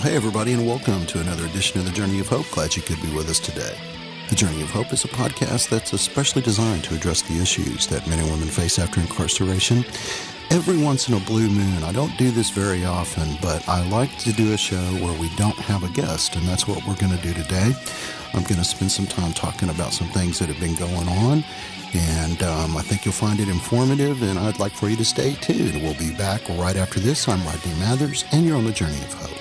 Hey everybody, and welcome to another edition of The Journey of Hope. Glad you could be with us today. The Journey of Hope is a podcast that's especially designed to address the issues that men and women face after incarceration. Every once in a blue moon, I don't do this very often, but I like to do a show where we don't have a guest, and that's what we're going to do today. I'm going to spend some time talking about some things that have been going on, and I think you'll find it informative, and I'd like for you to stay tuned. We'll be back right after this. I'm Rodney Mathers, and you're on The Journey of Hope.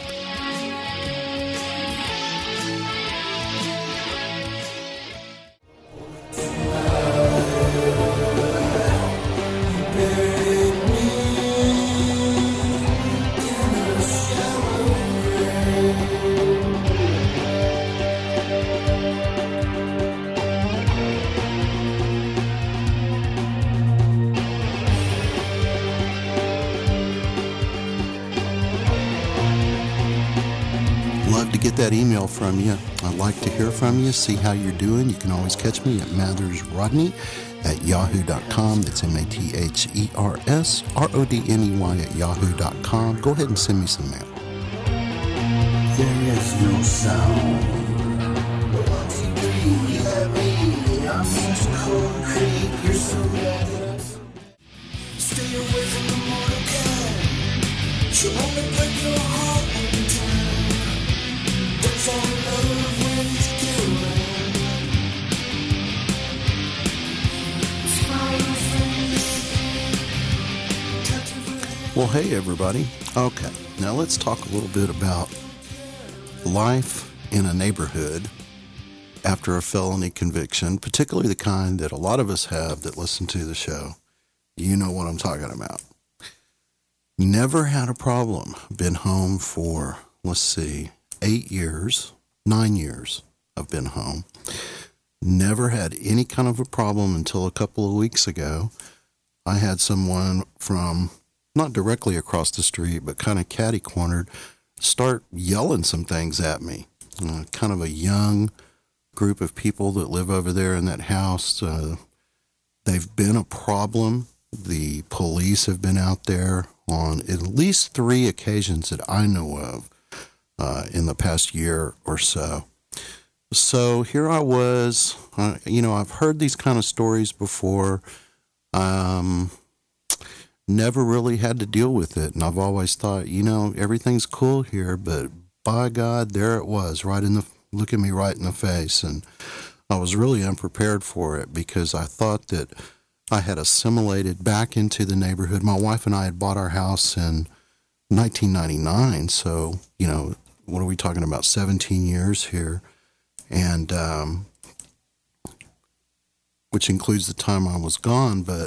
That email from you. I'd like to hear from you, see how you're doing. You can always catch me at mathersrodney@yahoo.com. That's mathersrodney@yahoo.com. Go ahead and send me some mail. There is no sound. I'm such concrete. You're so bad. Stay away from the mortal God. She'll only break your heart one time. Fall in love when it's killing. Well, hey everybody. Okay, now let's talk a little bit about life in a neighborhood after a felony conviction, particularly the kind that a lot of us have that listen to the show. You know what I'm talking about. Never had a problem. Been home for, 9 years I've been home. Never had any kind of a problem until a couple of weeks ago. I had someone from not directly across the street, but kind of catty-cornered, start yelling some things at me. Kind of a young group of people that live over there in that house. They've been a problem. The police have been out there on at least 3 occasions that I know of. In the past year or so. So here I was, I've heard these kind of stories before, never really had to deal with it. And I've always thought, everything's cool here, but by God, there it was, looking me right in the face. And I was really unprepared for it because I thought that I had assimilated back into the neighborhood. My wife and I had bought our house in 1999. So, what are we talking about? 17 years here. And, which includes the time I was gone. But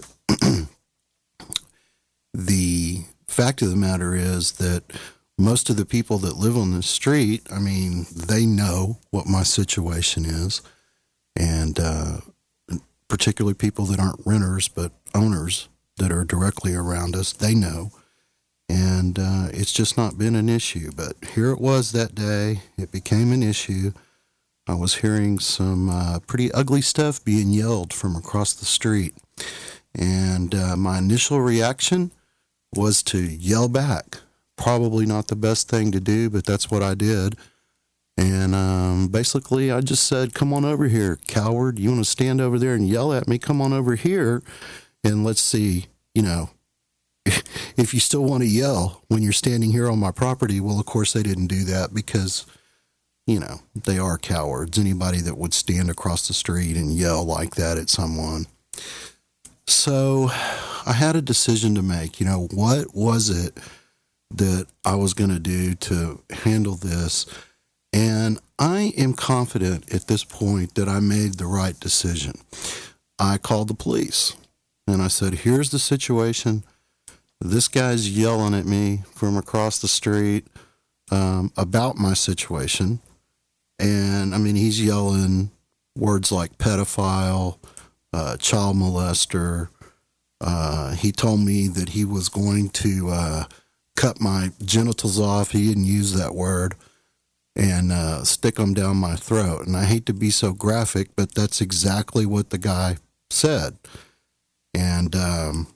the fact of the matter is that most of the people that live on the street, they know what my situation is. And, particularly people that aren't renters, but owners that are directly around us, they know. And it's just not been an issue. But here it was that day. It became an issue. I was hearing some pretty ugly stuff being yelled from across the street. And my initial reaction was to yell back. Probably not the best thing to do, but that's what I did. And basically I just said, come on over here, coward. You want to stand over there and yell at me? Come on over here and let's see, if you still want to yell when you're standing here on my property. Well, of course they didn't do that because, they are cowards. Anybody that would stand across the street and yell like that at someone. So I had a decision to make. What was it that I was going to do to handle this? And I am confident at this point that I made the right decision. I called the police and I said, here's the situation. This guy's yelling at me from across the street about my situation. And, he's yelling words like pedophile, child molester. He told me that he was going to cut my genitals off. He didn't use that word. And stick them down my throat. And I hate to be so graphic, but that's exactly what the guy said. And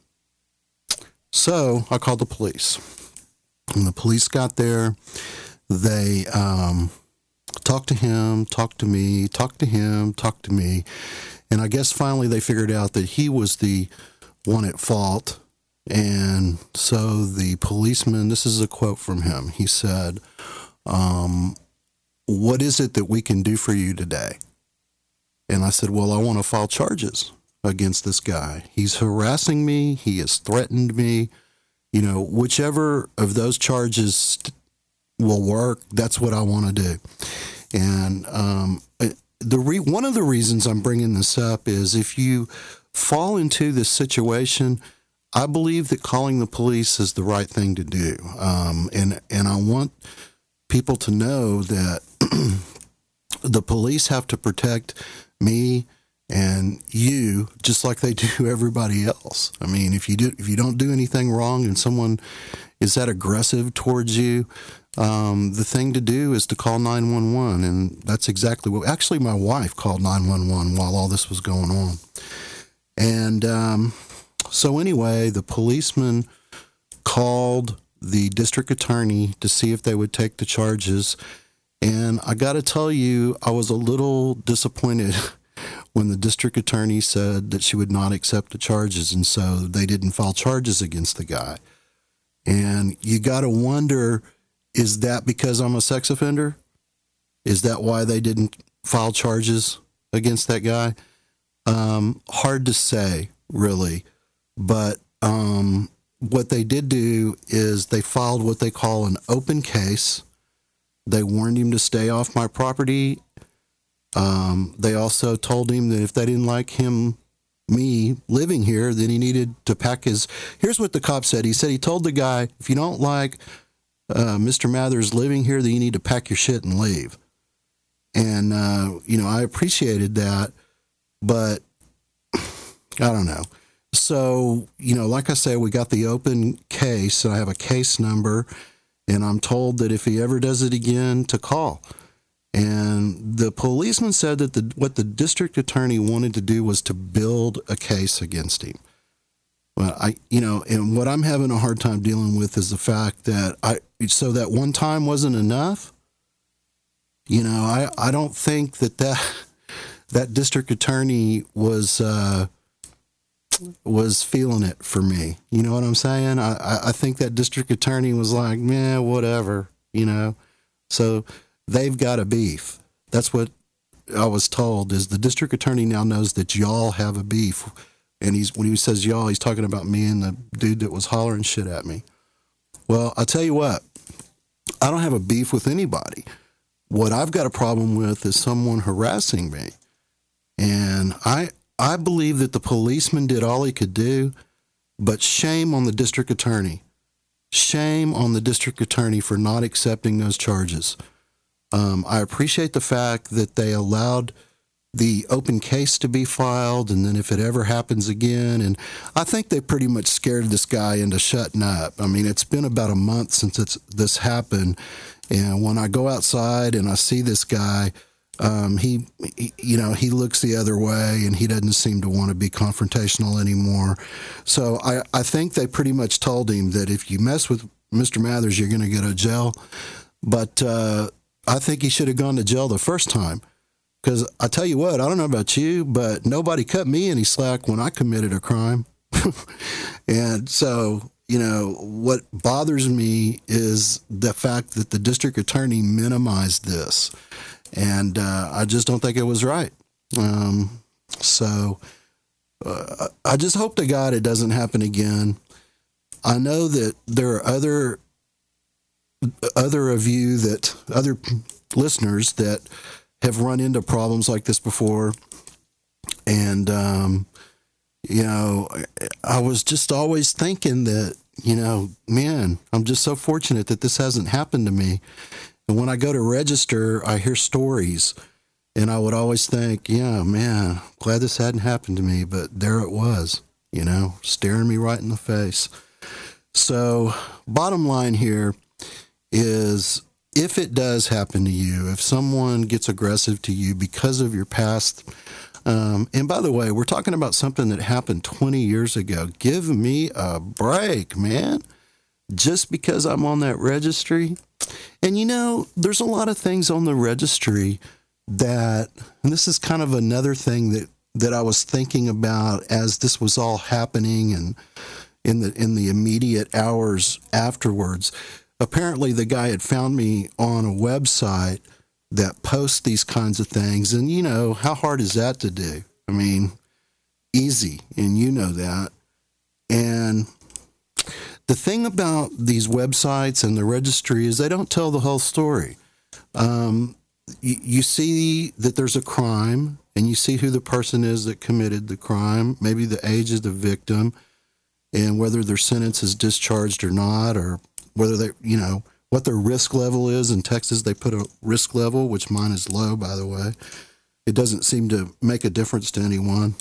so I called the police. When the police got there, they talked to him, talked to me, talked to him, talked to me. And I guess finally they figured out that he was the one at fault. And so the policeman, this is a quote from him. He said, what is it that we can do for you today? And I said, well, I want to file charges against this guy. He's harassing me. He has threatened me. You know, whichever of those charges will work, that's what I want to do. And one of the reasons I'm bringing this up is if you fall into this situation, I believe that calling the police is the right thing to do. And I want people to know that the police have to protect me and you just like they do everybody else. I mean, if you don't do anything wrong and someone is that aggressive towards you, the thing to do is to call 911. And that's exactly what, actually my wife called 911 while all this was going on. And, so anyway, the policeman called the district attorney to see if they would take the charges. And I got to tell you, I was a little disappointed when the district attorney said that she would not accept the charges. And so they didn't file charges against the guy. And you got to wonder, is that because I'm a sex offender? Is that why they didn't file charges against that guy? Hard to say, really. But what they did do is they filed what they call an open case. They warned him to stay off my property. They also told him that if they didn't like me living here, then he needed to pack his... Here's what the cop said. He said he told the guy, if you don't like Mr. Mathers living here, then you need to pack your shit and leave. And, I appreciated that, but I don't know. So, like I say, we got the open case. I have a case number, and I'm told that if he ever does it again, to call. And the policeman said that what the district attorney wanted to do was to build a case against him. Well, and what I'm having a hard time dealing with is the fact that so that one time wasn't enough. I don't think that district attorney was feeling it for me. You know what I'm saying? I think that district attorney was like, man, whatever, So they've got a beef. That's what I was told, is the district attorney now knows that y'all have a beef. And when he says y'all, he's talking about me and the dude that was hollering shit at me. Well, I'll tell you what, I don't have a beef with anybody. What I've got a problem with is someone harassing me. And I believe that the policeman did all he could do, but shame on the district attorney. Shame on the district attorney for not accepting those charges. I appreciate the fact that they allowed the open case to be filed, and then if it ever happens again, and I think they pretty much scared this guy into shutting up. I mean, it's been about a month since this happened, and when I go outside and I see this guy, he looks the other way, and he doesn't seem to want to be confrontational anymore. So I think they pretty much told him that if you mess with Mr. Mathers, you're going to go to jail. But I think he should have gone to jail the first time. Because I tell you what, I don't know about you, but nobody cut me any slack when I committed a crime. And so, what bothers me is the fact that the district attorney minimized this. And I just don't think it was right. So I just hope to God it doesn't happen again. I know that there are other listeners that have run into problems like this before. And, I was just always thinking that, man, I'm just so fortunate that this hasn't happened to me. And when I go to register, I hear stories, and I would always think, yeah, man, glad this hadn't happened to me. But there it was, staring me right in the face. So bottom line here is, if it does happen to you, if someone gets aggressive to you because of your past, and by the way, we're talking about something that happened 20 years ago. Give me a break, man. just because I'm on that registry. And you know, there's a lot of things on the registry that, and this is kind of another thing that I was thinking about as this was all happening and in the immediate hours afterwards. Apparently the guy had found me on a website that posts these kinds of things. And you know, how hard is that to do? I mean, easy. And you know that. And the thing about these websites and the registry is they don't tell the whole story. You see that there's a crime, and you see who the person is that committed the crime, maybe the age of the victim, and whether their sentence is discharged or not, or whether they, you know, what their risk level is. In Texas, they put a risk level, which mine is low, by the way. It doesn't seem to make a difference to anyone.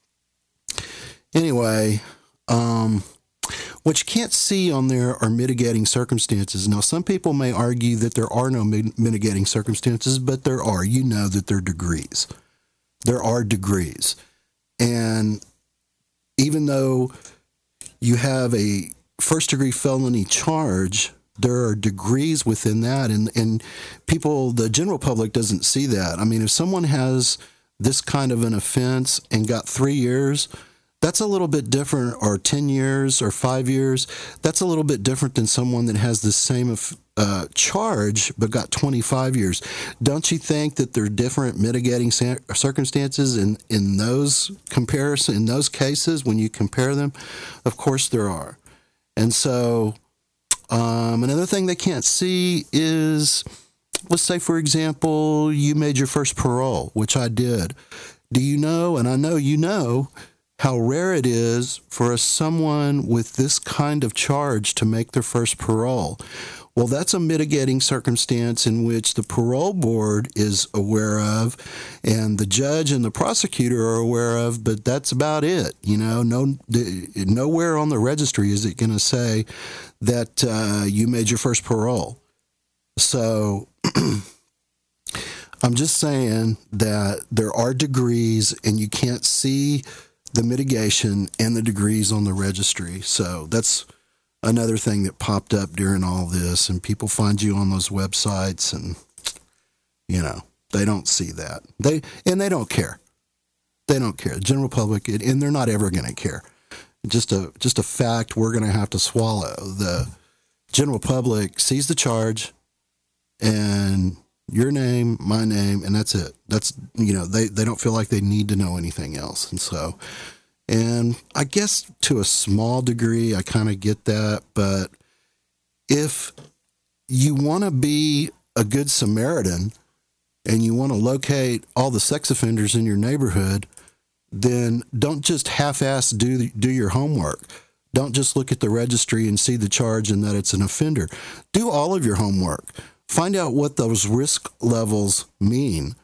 Anyway, what you can't see on there are mitigating circumstances. Now, some people may argue that there are no mitigating circumstances, but there are. You know that there are degrees. There are degrees. And even though you have a first-degree felony charge, there are degrees within that. And people, the general public doesn't see that. I mean, if someone has this kind of an offense and got 3 years, that's a little bit different, or 10 years or 5 years. That's a little bit different than someone that has the same charge but got 25 years. Don't you think that there are different mitigating circumstances in those comparison, in those cases when you compare them? Of course there are. And so another thing they can't see is, let's say, for example, you made your first parole, which I did. Do you know, and I know you know, how rare it is for someone with this kind of charge to make their first parole? Well, that's a mitigating circumstance in which the parole board is aware of and the judge and the prosecutor are aware of, but that's about it. You know, nowhere on the registry is it going to say that you made your first parole. So I'm just saying that there are degrees, and you can't see the mitigation and the degrees on the registry. So that's another thing that popped up during all this, and people find you on those websites, and you know, they don't see that. They don't care. They don't care. The general public, and they're not ever going to care. Just a fact we're going to have to swallow. The general public sees the charge and your name, my name, and that's it. That's, you know, they don't feel like they need to know anything else. And so, and I guess to a small degree, I kind of get that. But if you want to be a good Samaritan and you want to locate all the sex offenders in your neighborhood, then don't just half-ass do your homework. Don't just look at the registry and see the charge and that it's an offender. Do all of your homework. Find out what those risk levels mean.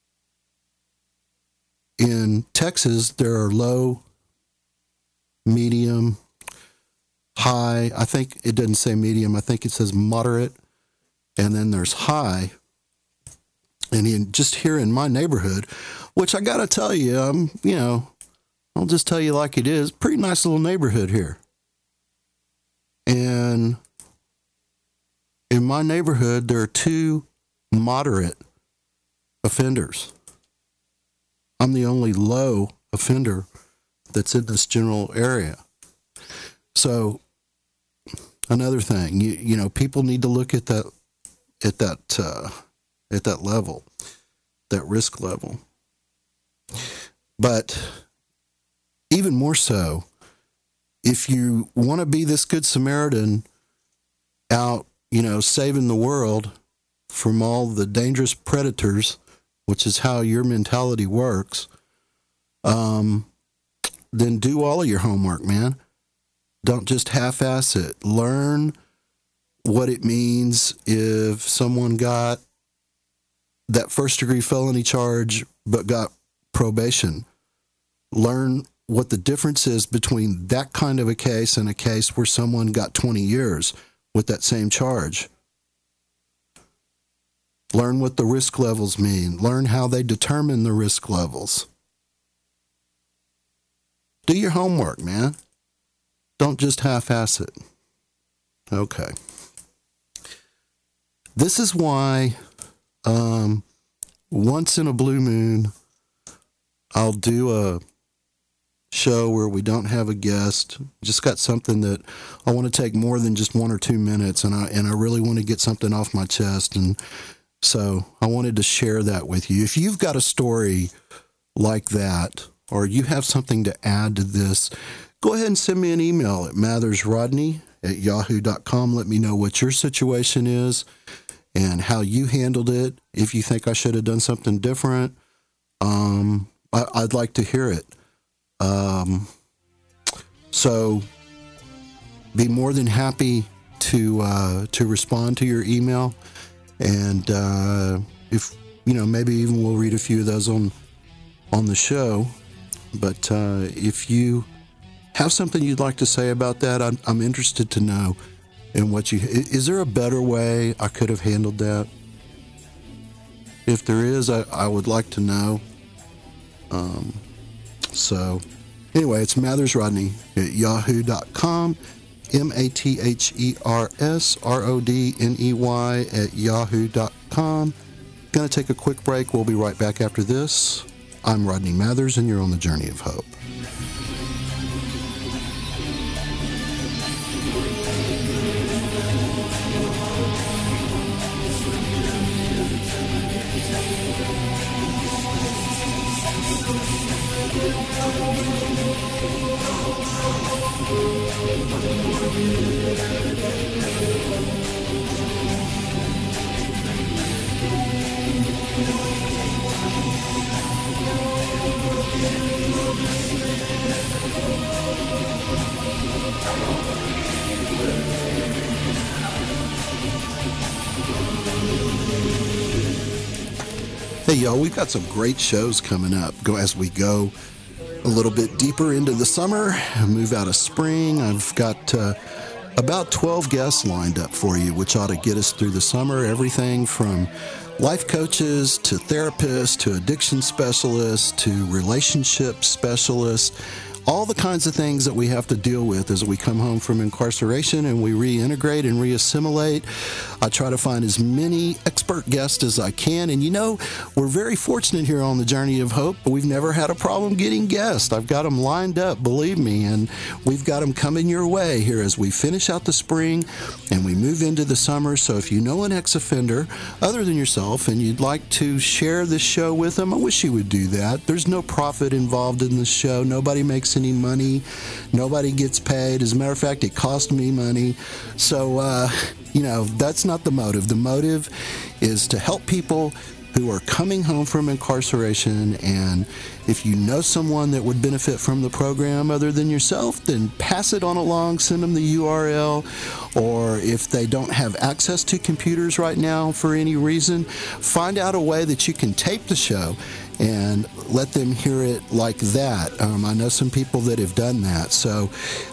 In Texas, there are low, medium, high. I think it doesn't say medium. I think it says moderate. And then there's high. And just here in my neighborhood, which I got to tell you, I'll just tell you like it is, pretty nice little neighborhood here. And in my neighborhood, there are 2 moderate offenders. I'm the only low offender that's in this general area. So another thing, you know, people need to look at that level, that risk level. But even more so, if you want to be this good Samaritan out, you know, saving the world from all the dangerous predators, which is how your mentality works, then do all of your homework, man. Don't just half-ass it. Learn what it means if someone got that first-degree felony charge but got probation. Learn what the difference is between that kind of a case and a case where someone got 20 years with that same charge. Learn what the risk levels mean. Learn how they determine the risk levels. Do your homework, man. Don't just half-ass it. Okay. This is why once in a blue moon, I'll do a show where we don't have a guest. Just got something that I want to take more than just 1 or 2 minutes, and I really want to get something off my chest, and so I wanted to share that with you. If you've got a story like that, or you have something to add to this, go ahead and send me an email at mathersrodney@yahoo.com. Let me know what your situation is and how you handled it. If you think I should have done something different, I'd like to hear it. So be more than happy to respond to your email. And if, maybe even we'll read a few of those on the show. But if you have something you'd like to say about that, I'm interested to know. And is there a better way I could have handled that? If there is, I would like to know. So anyway, it's mathersrodney@yahoo.com, mathersrodney@yahoo.com. Gonna take a quick break. We'll be right back after this. I'm Rodney Mathers, and you're on the Journey of Hope. Hey, y'all, we've got some great shows coming up as we go a little bit deeper into the summer, move out of spring. I've got about 12 guests lined up for you, which ought to get us through the summer. Everything from life coaches to therapists to addiction specialists to relationship specialists. All the kinds of things that we have to deal with as we come home from incarceration and we reintegrate and reassimilate. I try to find as many expert guests as I can. And we're very fortunate here on the Journey of Hope. We've never had a problem getting guests. I've got them lined up, believe me, and we've got them coming your way here as we finish out the spring and we move into the summer. So if you know an ex-offender other than yourself and you'd like to share this show with them, I wish you would do that. There's no profit involved in this show. Nobody makes any money. Nobody gets paid. As a matter of fact, it cost me money. So, that's not the motive. The motive is to help people who are coming home from incarceration. And if you know someone that would benefit from the program other than yourself, then pass it on along, send them the URL. Or if they don't have access to computers right now for any reason, find out a way that you can tape the show and let them hear it like that. I know some people that have done that. So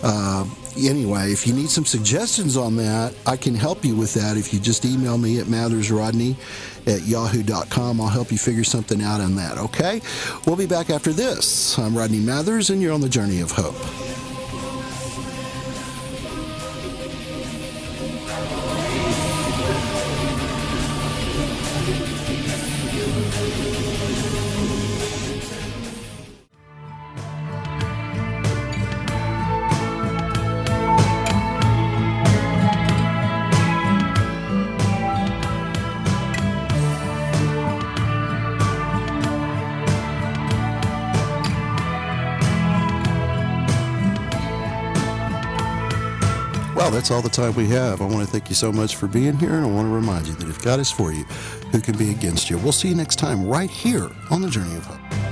anyway, if you need some suggestions on that, I can help you with that. If you just email me at mathersrodney@yahoo.com, I'll help you figure something out on that, okay? We'll be back after this. I'm Rodney Mathers, and you're on the Journey of Hope. Well, that's all the time we have. I want to thank you so much for being here, and I want to remind you that if God is for you, who can be against you? We'll see you next time right here on the Journey of Hope.